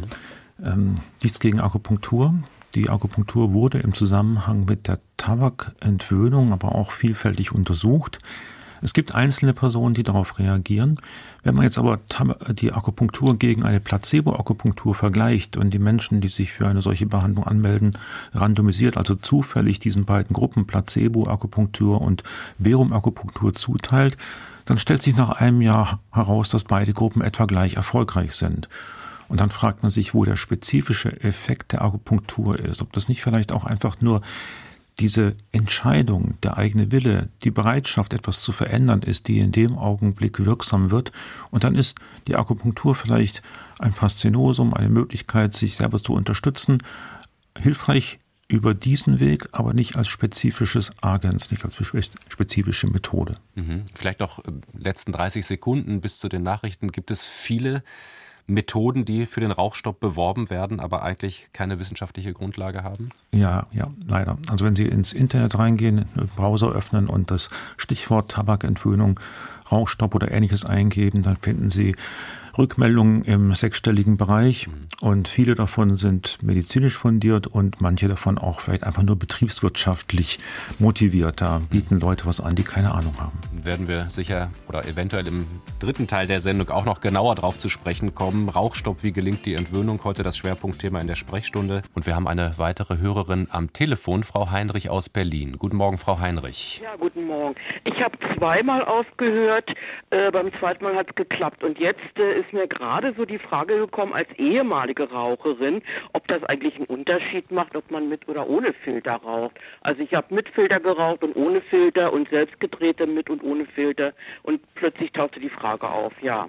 Nichts gegen Akupunktur. Die Akupunktur wurde im Zusammenhang mit der Tabakentwöhnung aber auch vielfältig untersucht. Es gibt einzelne Personen, die darauf reagieren. Wenn man jetzt aber die Akupunktur gegen eine Placebo-Akupunktur vergleicht und die Menschen, die sich für eine solche Behandlung anmelden, randomisiert, also zufällig diesen beiden Gruppen Placebo-Akupunktur und Verum-Akupunktur zuteilt, dann stellt sich nach einem Jahr heraus, dass beide Gruppen etwa gleich erfolgreich sind. Und dann fragt man sich, wo der spezifische Effekt der Akupunktur ist. Ob das nicht vielleicht auch einfach nur diese Entscheidung, der eigene Wille, die Bereitschaft, etwas zu verändern ist, die in dem Augenblick wirksam wird. Und dann ist die Akupunktur vielleicht ein Faszinosum, eine Möglichkeit, sich selber zu unterstützen, hilfreich über diesen Weg, aber nicht als spezifisches Agens, nicht als spezifische Methode. Vielleicht noch letzten 30 Sekunden bis zu den Nachrichten. Gibt es viele Methoden, die für den Rauchstopp beworben werden, aber eigentlich keine wissenschaftliche Grundlage haben? Ja, leider. Also wenn Sie ins Internet reingehen, einen Browser öffnen und das Stichwort Tabakentwöhnung, Rauchstopp oder Ähnliches eingeben, dann finden Sie Rückmeldungen im sechsstelligen Bereich und viele davon sind medizinisch fundiert und manche davon auch vielleicht einfach nur betriebswirtschaftlich motiviert. Da bieten Leute was an, die keine Ahnung haben. Werden wir sicher oder eventuell im dritten Teil der Sendung auch noch genauer drauf zu sprechen kommen. Rauchstopp, wie gelingt die Entwöhnung? Heute das Schwerpunktthema in der Sprechstunde. Und wir haben eine weitere Hörerin am Telefon, Frau Heinrich aus Berlin. Guten Morgen, Frau Heinrich. Ja, guten Morgen. Ich habe zweimal aufgehört. Beim zweiten Mal hat es geklappt. Und jetzt ist mir gerade so die Frage gekommen, als ehemalige Raucherin, ob das eigentlich einen Unterschied macht, ob man mit oder ohne Filter raucht. Also ich habe mit Filter geraucht und ohne Filter und selbstgedrehte mit und ohne Filter. Und plötzlich tauchte die Frage auf, ja.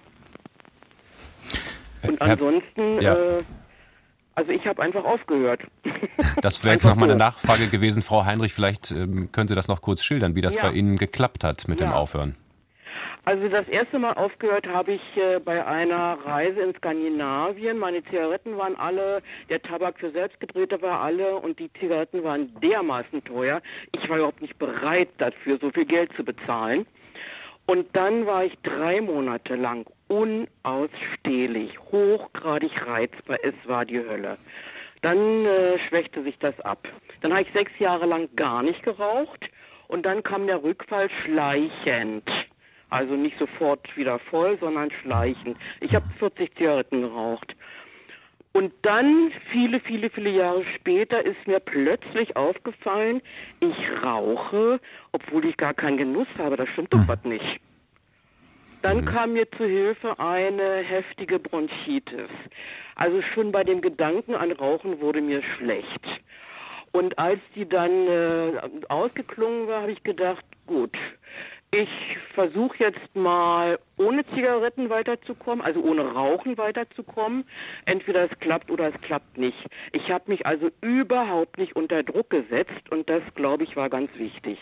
Und ansonsten, also ich habe einfach aufgehört. Das wäre jetzt nochmal eine Nachfrage gewesen, Frau Heinrich. Vielleicht können Sie das noch kurz schildern, wie das bei Ihnen geklappt hat mit dem Aufhören. Also das erste Mal aufgehört habe ich bei einer Reise in Skandinavien. Meine Zigaretten waren alle, der Tabak für Selbstgedrehte war alle und die Zigaretten waren dermaßen teuer. Ich war überhaupt nicht bereit dafür, so viel Geld zu bezahlen. Und dann war ich 3 Monate lang unausstehlich, hochgradig reizbar. Es war die Hölle. Dann schwächte sich das ab. Dann habe ich 6 Jahre lang gar nicht geraucht und dann kam der Rückfall schleichend. Also nicht sofort wieder voll, sondern schleichend. Ich habe 40 Zigaretten geraucht. Und dann, viele Jahre später, ist mir plötzlich aufgefallen, ich rauche, obwohl ich gar keinen Genuss habe. Da stimmt doch was nicht. Dann kam mir zu Hilfe eine heftige Bronchitis. Also schon bei dem Gedanken an Rauchen wurde mir schlecht. Und als die dann ausgeklungen war, habe ich gedacht, gut, ich versuche jetzt mal ohne Zigaretten weiterzukommen, also ohne Rauchen weiterzukommen. Entweder es klappt oder es klappt nicht. Ich habe mich also überhaupt nicht unter Druck gesetzt und das, glaube ich, war ganz wichtig.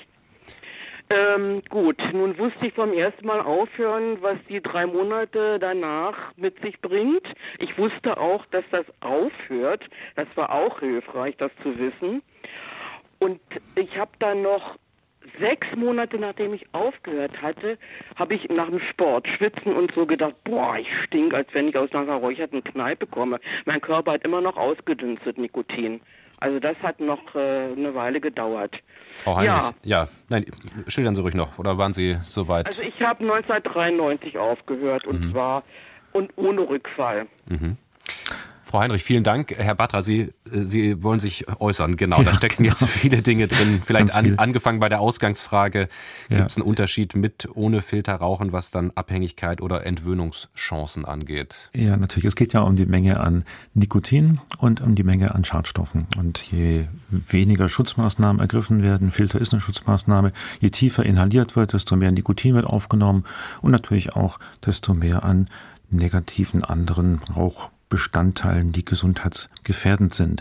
Gut, nun wusste ich vom ersten Mal aufhören, was die 3 Monate danach mit sich bringt. Ich wusste auch, dass das aufhört. Das war auch hilfreich, das zu wissen. Und ich habe dann noch 6 Monate, nachdem ich aufgehört hatte, habe ich nach dem Sport, Schwitzen und so gedacht, boah, ich stink, als wenn ich aus einer verräucherten Kneipe komme. Mein Körper hat immer noch ausgedünstet, Nikotin. Also das hat noch eine Weile gedauert. Frau Heinrich, nein, schildern Sie ruhig noch, oder waren Sie soweit? Also ich habe 1993 aufgehört und zwar und ohne Rückfall. Frau Heinrich, vielen Dank. Herr Batra, Sie wollen sich äußern. Genau, da stecken jetzt viele Dinge drin. Vielleicht angefangen bei der Ausgangsfrage. Gibt es einen Unterschied mit, ohne Filter rauchen, was dann Abhängigkeit oder Entwöhnungschancen angeht? Ja, natürlich. Es geht ja um die Menge an Nikotin und um die Menge an Schadstoffen. Und je weniger Schutzmaßnahmen ergriffen werden, Filter ist eine Schutzmaßnahme, je tiefer inhaliert wird, desto mehr Nikotin wird aufgenommen und natürlich auch desto mehr an negativen anderen Rauchbestandteilen, die gesundheitsgefährdend sind.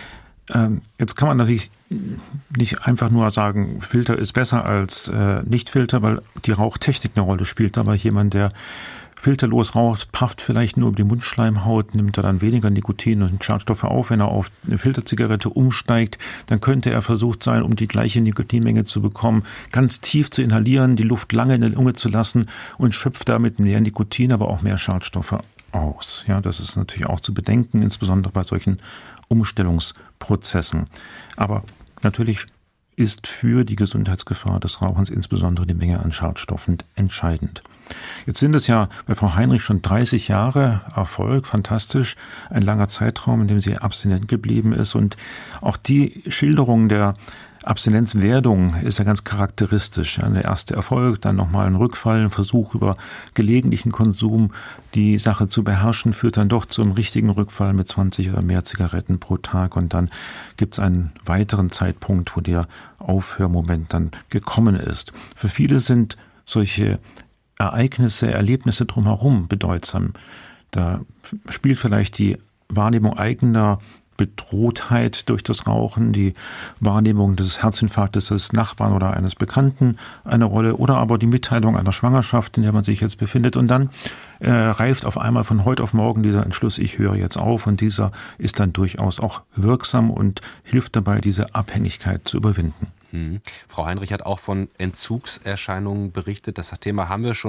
Jetzt kann man natürlich nicht einfach nur sagen, Filter ist besser als Nicht-Filter, weil die Rauchtechnik eine Rolle spielt. Aber jemand, der filterlos raucht, pafft vielleicht nur über die Mundschleimhaut, nimmt er dann weniger Nikotin und Schadstoffe auf. Wenn er auf eine Filterzigarette umsteigt, dann könnte er versucht sein, um die gleiche Nikotinmenge zu bekommen, ganz tief zu inhalieren, die Luft lange in der Lunge zu lassen und schöpft damit mehr Nikotin, aber auch mehr Schadstoffe aus. Ja, das ist natürlich auch zu bedenken, insbesondere bei solchen Umstellungsprozessen. Aber natürlich ist für die Gesundheitsgefahr des Rauchens insbesondere die Menge an Schadstoffen entscheidend. Jetzt sind es ja bei Frau Heinrich schon 30 Jahre Erfolg, fantastisch, ein langer Zeitraum, in dem sie abstinent geblieben ist, und auch die Schilderung der Abstinenzwerdung ist ja ganz charakteristisch. Ja, der erste Erfolg, dann nochmal ein Rückfall, ein Versuch über gelegentlichen Konsum die Sache zu beherrschen, führt dann doch zum richtigen Rückfall mit 20 oder mehr Zigaretten pro Tag, und dann gibt es einen weiteren Zeitpunkt, wo der Aufhörmoment dann gekommen ist. Für viele sind solche Ereignisse, Erlebnisse drumherum bedeutsam. Da spielt vielleicht die Wahrnehmung eigener Bedrohtheit durch das Rauchen, die Wahrnehmung des Herzinfarktes des Nachbarn oder eines Bekannten eine Rolle, oder aber die Mitteilung einer Schwangerschaft, in der man sich jetzt befindet, und dann reift auf einmal von heute auf morgen dieser Entschluss, ich höre jetzt auf, und dieser ist dann durchaus auch wirksam und hilft dabei, diese Abhängigkeit zu überwinden. Frau Heinrich hat auch von Entzugserscheinungen berichtet. Das Thema haben wir schon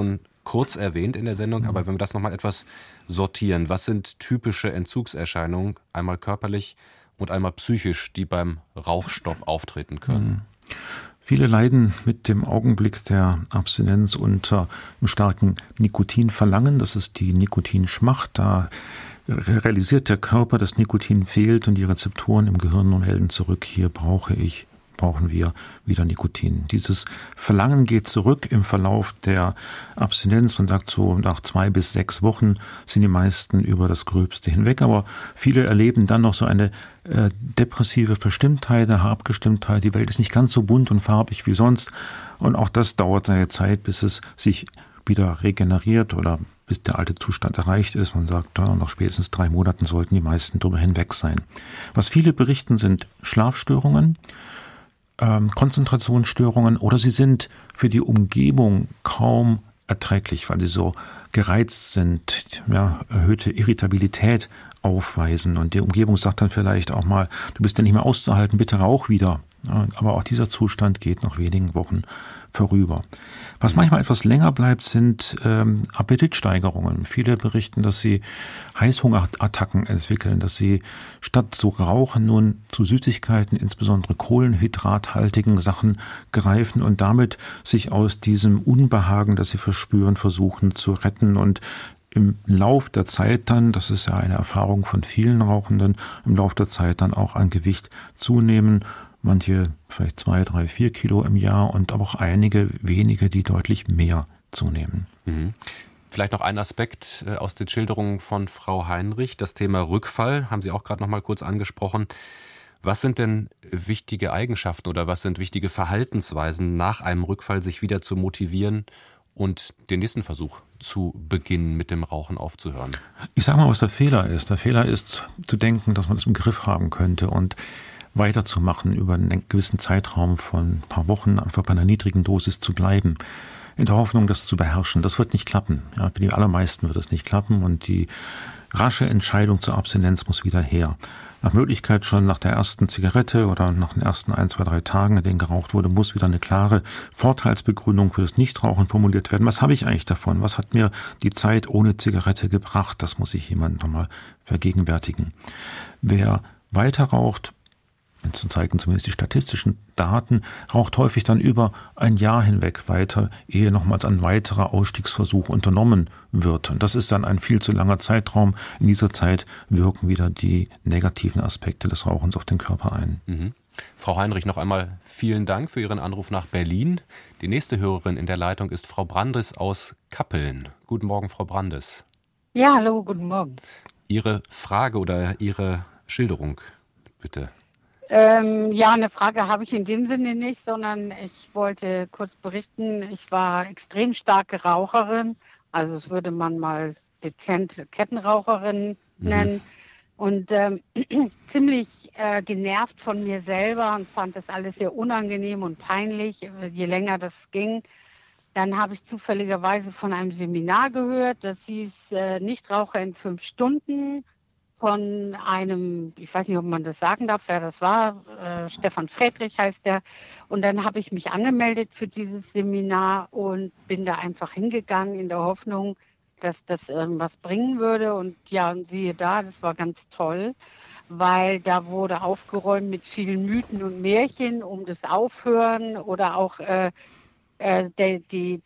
kurz erwähnt in der Sendung, aber wenn wir das nochmal etwas sortieren, was sind typische Entzugserscheinungen, einmal körperlich und einmal psychisch, die beim Rauchstoff auftreten können? Viele leiden mit dem Augenblick der Abstinenz unter einem starken Nikotinverlangen. Das ist die Nikotinschmacht. Da realisiert der Körper, dass Nikotin fehlt und die Rezeptoren im Gehirn melden zurück. Hier brauchen wir wieder Nikotin. Dieses Verlangen geht zurück im Verlauf der Abstinenz. Man sagt so, nach 2 bis 6 Wochen sind die meisten über das Gröbste hinweg. Aber viele erleben dann noch so eine depressive Verstimmtheit, eine Abgestimmtheit. Die Welt ist nicht ganz so bunt und farbig wie sonst. Und auch das dauert seine Zeit, bis es sich wieder regeneriert oder bis der alte Zustand erreicht ist. Man sagt, ja, nach spätestens 3 Monaten sollten die meisten drüber hinweg sein. Was viele berichten, sind Schlafstörungen, Konzentrationsstörungen oder sie sind für die Umgebung kaum erträglich, weil sie so gereizt sind, ja, erhöhte Irritabilität aufweisen und die Umgebung sagt dann vielleicht auch mal, du bist ja nicht mehr auszuhalten, bitte rauch wieder. Ja, aber auch dieser Zustand geht nach wenigen Wochen vorüber. Was manchmal etwas länger bleibt, sind Appetitsteigerungen. Viele berichten, dass sie Heißhungerattacken entwickeln, dass sie statt zu rauchen nun zu Süßigkeiten, insbesondere kohlenhydrathaltigen Sachen greifen und damit sich aus diesem Unbehagen, das sie verspüren, versuchen zu retten und im Lauf der Zeit dann, das ist ja eine Erfahrung von vielen Rauchenden, im Lauf der Zeit dann auch an Gewicht zunehmen. Manche vielleicht 2, 3, 4 Kilo im Jahr und aber auch einige wenige, die deutlich mehr zunehmen. Vielleicht noch ein Aspekt aus den Schilderungen von Frau Heinrich, das Thema Rückfall, haben Sie auch gerade noch mal kurz angesprochen. Was sind denn wichtige Eigenschaften oder was sind wichtige Verhaltensweisen, nach einem Rückfall sich wieder zu motivieren und den nächsten Versuch zu beginnen, mit dem Rauchen aufzuhören? Ich sage mal, was der Fehler ist. Der Fehler ist zu denken, dass man das im Griff haben könnte und weiterzumachen, über einen gewissen Zeitraum von ein paar Wochen einfach bei einer niedrigen Dosis zu bleiben, in der Hoffnung, das zu beherrschen. Das wird nicht klappen. Ja, für die allermeisten wird es nicht klappen und die rasche Entscheidung zur Abstinenz muss wieder her. Nach Möglichkeit schon nach der ersten Zigarette oder nach den ersten 1, 2, 3 Tagen, in denen geraucht wurde, muss wieder eine klare Vorteilsbegründung für das Nichtrauchen formuliert werden. Was habe ich eigentlich davon? Was hat mir die Zeit ohne Zigarette gebracht? Das muss sich jemand nochmal vergegenwärtigen. Wer weiter raucht, so zeigen zumindest die statistischen Daten, raucht häufig dann über ein Jahr hinweg weiter, ehe nochmals ein weiterer Ausstiegsversuch unternommen wird. Und das ist dann ein viel zu langer Zeitraum. In dieser Zeit wirken wieder die negativen Aspekte des Rauchens auf den Körper ein. Frau Heinrich, noch einmal vielen Dank für Ihren Anruf nach Berlin. Die nächste Hörerin in der Leitung ist Frau Brandes aus Kappeln. Guten Morgen, Frau Brandes. Ja, hallo, guten Morgen. Ihre Frage oder Ihre Schilderung, bitte. Ja, eine Frage habe ich in dem Sinne nicht, sondern ich wollte kurz berichten, ich war extrem starke Raucherin, also das würde man mal dezent Kettenraucherin nennen und ziemlich genervt von mir selber und fand das alles sehr unangenehm und peinlich, je länger das ging. Dann habe ich zufälligerweise von einem Seminar gehört, das hieß Nichtraucher in 5 Stunden. Von einem, ich weiß nicht, ob man das sagen darf, wer das war, Stefan Friedrich heißt der. Und dann habe ich mich angemeldet für dieses Seminar und bin da einfach hingegangen in der Hoffnung, dass das irgendwas bringen würde. Und ja, und siehe da, das war ganz toll, weil da wurde aufgeräumt mit vielen Mythen und Märchen um das Aufhören oder auch Dinge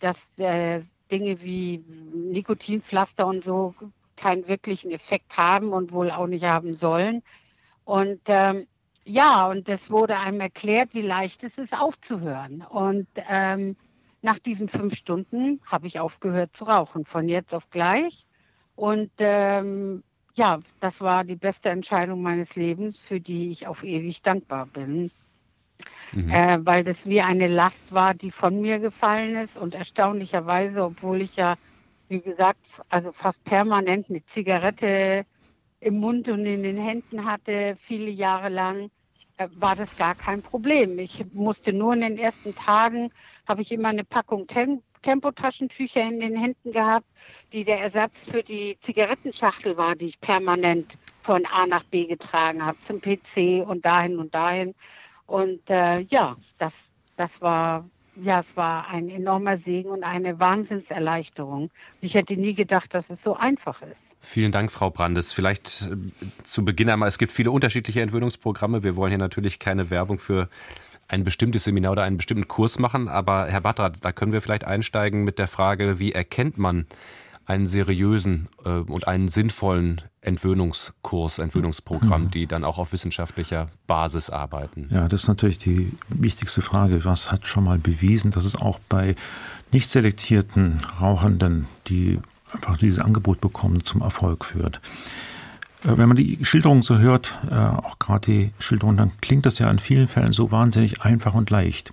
wie Nikotinpflaster und so keinen wirklichen Effekt haben und wohl auch nicht haben sollen. Und und es wurde einem erklärt, wie leicht es ist, aufzuhören. Und nach diesen 5 Stunden habe ich aufgehört zu rauchen, von jetzt auf gleich. Und das war die beste Entscheidung meines Lebens, für die ich auf ewig dankbar bin. Weil das wie eine Last war, die von mir gefallen ist. Und erstaunlicherweise, obwohl ich ja, wie gesagt, also fast permanent eine Zigarette im Mund und in den Händen hatte, viele Jahre lang, war das gar kein Problem. Ich musste nur in den ersten Tagen, habe ich immer eine Packung Tempotaschentücher in den Händen gehabt, die der Ersatz für die Zigarettenschachtel war, die ich permanent von A nach B getragen habe, zum PC und dahin und dahin. Und das war ja, es war ein enormer Segen und eine Wahnsinnserleichterung. Ich hätte nie gedacht, dass es so einfach ist. Vielen Dank, Frau Brandes. Vielleicht zu Beginn einmal, es gibt viele unterschiedliche Entwöhnungsprogramme. Wir wollen hier natürlich keine Werbung für ein bestimmtes Seminar oder einen bestimmten Kurs machen. Aber Herr Batra, da können wir vielleicht einsteigen mit der Frage, wie erkennt man einen seriösen und einen sinnvollen Entwöhnungskurs, Entwöhnungsprogramm, die dann auch auf wissenschaftlicher Basis arbeiten? Ja, das ist natürlich die wichtigste Frage. Was hat schon mal bewiesen, dass es auch bei nicht selektierten Rauchenden, die einfach dieses Angebot bekommen, zum Erfolg führt? Wenn man die Schilderungen so hört, auch gerade die Schilderungen, dann klingt das ja in vielen Fällen so wahnsinnig einfach und leicht.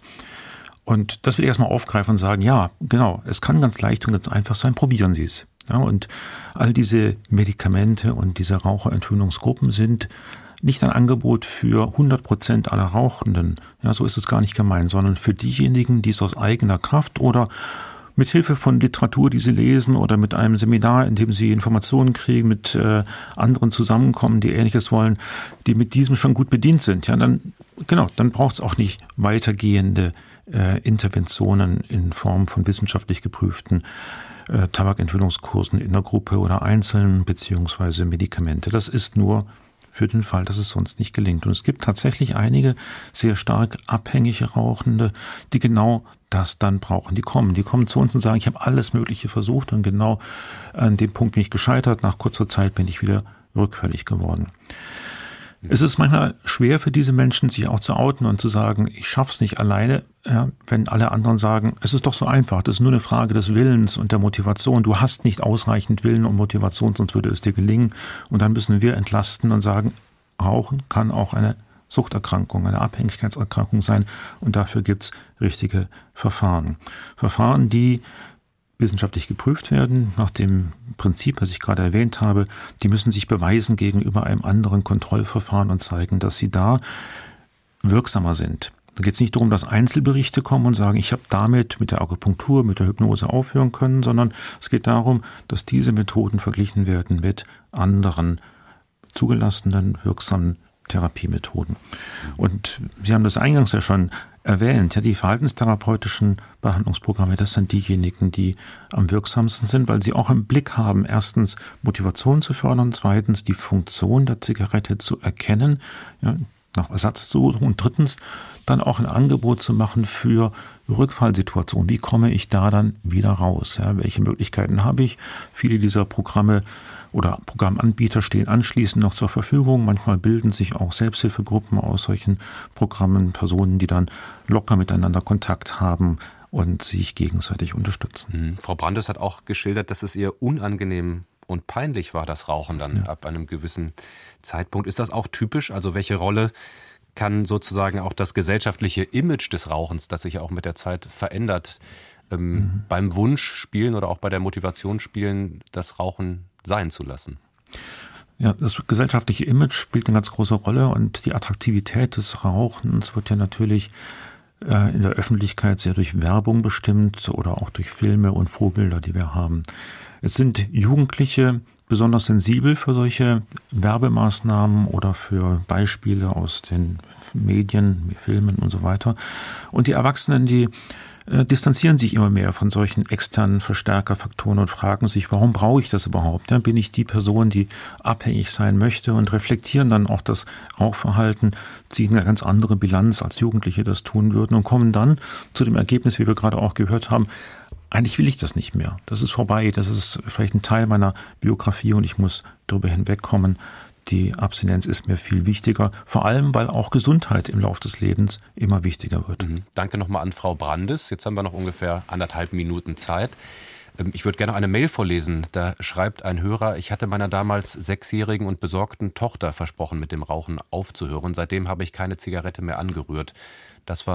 Und das will ich erstmal aufgreifen und sagen, ja, genau, es kann ganz leicht und ganz einfach sein, probieren Sie es. Ja, und all diese Medikamente und diese Raucherentwöhnungsgruppen sind nicht ein Angebot für 100% aller Rauchenden. Ja, so ist es gar nicht gemeint, sondern für diejenigen, die es aus eigener Kraft oder mit Hilfe von Literatur, die sie lesen, oder mit einem Seminar, in dem sie Informationen kriegen, mit anderen zusammenkommen, die Ähnliches wollen, die mit diesem schon gut bedient sind. Ja, dann braucht es auch nicht weitergehende Interventionen in Form von wissenschaftlich geprüften Tabakentwöhnungskursen in der Gruppe oder einzeln, beziehungsweise Medikamente. Das ist nur für den Fall, dass es sonst nicht gelingt. Und es gibt tatsächlich einige sehr stark abhängige Rauchende, die genau das dann brauchen. Die kommen zu uns und sagen, ich habe alles Mögliche versucht und genau an dem Punkt bin ich gescheitert. Nach kurzer Zeit bin ich wieder rückfällig geworden. Es ist manchmal schwer für diese Menschen, sich auch zu outen und zu sagen, ich schaff's nicht alleine, ja, wenn alle anderen sagen, es ist doch so einfach, das ist nur eine Frage des Willens und der Motivation. Du hast nicht ausreichend Willen und Motivation, sonst würde es dir gelingen. Und dann müssen wir entlasten und sagen, Rauchen kann auch eine Suchterkrankung, eine Abhängigkeitserkrankung sein. Und dafür gibt's richtige Verfahren. Verfahren, die wissenschaftlich geprüft werden, nach dem Prinzip, was ich gerade erwähnt habe. Die müssen sich beweisen gegenüber einem anderen Kontrollverfahren und zeigen, dass sie da wirksamer sind. Da geht es nicht darum, dass Einzelberichte kommen und sagen, ich habe damit mit der Akupunktur, mit der Hypnose aufhören können, sondern es geht darum, dass diese Methoden verglichen werden mit anderen zugelassenen, wirksamen Therapiemethoden. Und Sie haben das eingangs ja schon erwähnt, ja, die verhaltenstherapeutischen Behandlungsprogramme, das sind diejenigen, die am wirksamsten sind, weil sie auch im Blick haben, erstens Motivation zu fördern, zweitens die Funktion der Zigarette zu erkennen, ja, nach Ersatz zu suchen und drittens dann auch ein Angebot zu machen für Rückfallsituationen. Wie komme ich da dann wieder raus? Ja, welche Möglichkeiten habe ich? Viele dieser Programme oder Programmanbieter stehen anschließend noch zur Verfügung. Manchmal bilden sich auch Selbsthilfegruppen aus solchen Programmen, Personen, die dann locker miteinander Kontakt haben und sich gegenseitig unterstützen. Frau Brandes hat auch geschildert, dass es ihr unangenehm und peinlich war, das Rauchen dann ab einem gewissen Zeitpunkt. Ist das auch typisch? Also welche Rolle kann sozusagen auch das gesellschaftliche Image des Rauchens, das sich ja auch mit der Zeit verändert, beim Wunsch spielen oder auch bei der Motivation spielen, das Rauchen sein zu lassen? Ja, das gesellschaftliche Image spielt eine ganz große Rolle und die Attraktivität des Rauchens wird ja natürlich in der Öffentlichkeit sehr durch Werbung bestimmt oder auch durch Filme und Vorbilder, die wir haben. Es sind Jugendliche besonders sensibel für solche Werbemaßnahmen oder für Beispiele aus den Medien, Filmen und so weiter. Und die Erwachsenen, die distanzieren sich immer mehr von solchen externen Verstärkerfaktoren und fragen sich, warum brauche ich das überhaupt? Ja, bin ich die Person, die abhängig sein möchte, und reflektieren dann auch das Rauchverhalten, ziehen eine ganz andere Bilanz, als Jugendliche das tun würden, und kommen dann zu dem Ergebnis, wie wir gerade auch gehört haben, eigentlich will ich das nicht mehr. Das ist vorbei. Das ist vielleicht ein Teil meiner Biografie und ich muss darüber hinwegkommen. Die Abstinenz ist mir viel wichtiger, vor allem, weil auch Gesundheit im Laufe des Lebens immer wichtiger wird. Danke nochmal an Frau Brandes. Jetzt haben wir noch ungefähr 1,5 Minuten Zeit. Ich würde gerne noch eine Mail vorlesen. Da schreibt ein Hörer, ich hatte meiner damals 6-jährigen und besorgten Tochter versprochen, mit dem Rauchen aufzuhören. Seitdem habe ich keine Zigarette mehr angerührt. Das war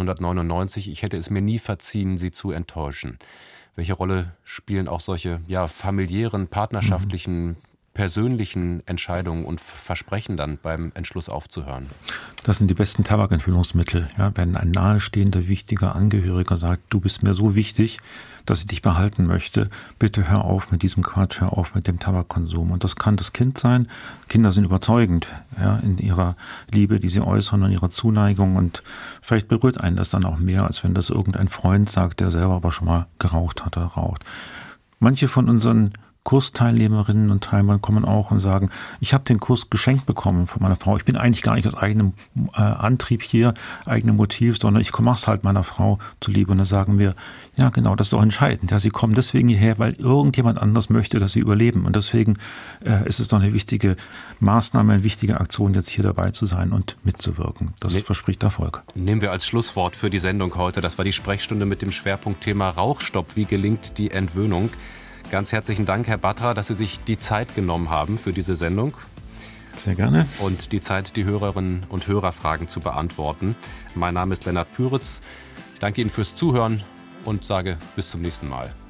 1999. Ich hätte es mir nie verziehen, sie zu enttäuschen. Welche Rolle spielen auch solche familiären, partnerschaftlichen persönlichen Entscheidungen und Versprechen dann beim Entschluss aufzuhören? Das sind die besten Tabakentwöhnungsmittel. Ja, wenn ein nahestehender, wichtiger Angehöriger sagt, du bist mir so wichtig, dass ich dich behalten möchte, bitte hör auf mit diesem Quatsch, hör auf mit dem Tabakkonsum. Und das kann das Kind sein. Kinder sind überzeugend, ja, in ihrer Liebe, die sie äußern, und ihrer Zuneigung. Und vielleicht berührt einen das dann auch mehr, als wenn das irgendein Freund sagt, der selber aber schon mal geraucht hat oder raucht. Manche von unseren Kursteilnehmerinnen und Teilnehmern kommen auch und sagen, ich habe den Kurs geschenkt bekommen von meiner Frau. Ich bin eigentlich gar nicht aus eigenem Antrieb hier, eigenem Motiv, sondern ich mache es halt meiner Frau zuliebe. Und dann sagen wir, ja genau, das ist doch entscheidend. Ja, sie kommen deswegen hierher, weil irgendjemand anders möchte, dass sie überleben. Und deswegen ist es doch eine wichtige Maßnahme, eine wichtige Aktion, jetzt hier dabei zu sein und mitzuwirken. Das verspricht Erfolg. Nehmen wir als Schlusswort für die Sendung heute, das war die Sprechstunde mit dem Schwerpunktthema Rauchstopp. Wie gelingt die Entwöhnung? Ganz herzlichen Dank, Herr Batra, dass Sie sich die Zeit genommen haben für diese Sendung. Sehr gerne. Und die Zeit, die Hörerinnen und Hörerfragen zu beantworten. Mein Name ist Lennart Püritz. Ich danke Ihnen fürs Zuhören und sage bis zum nächsten Mal.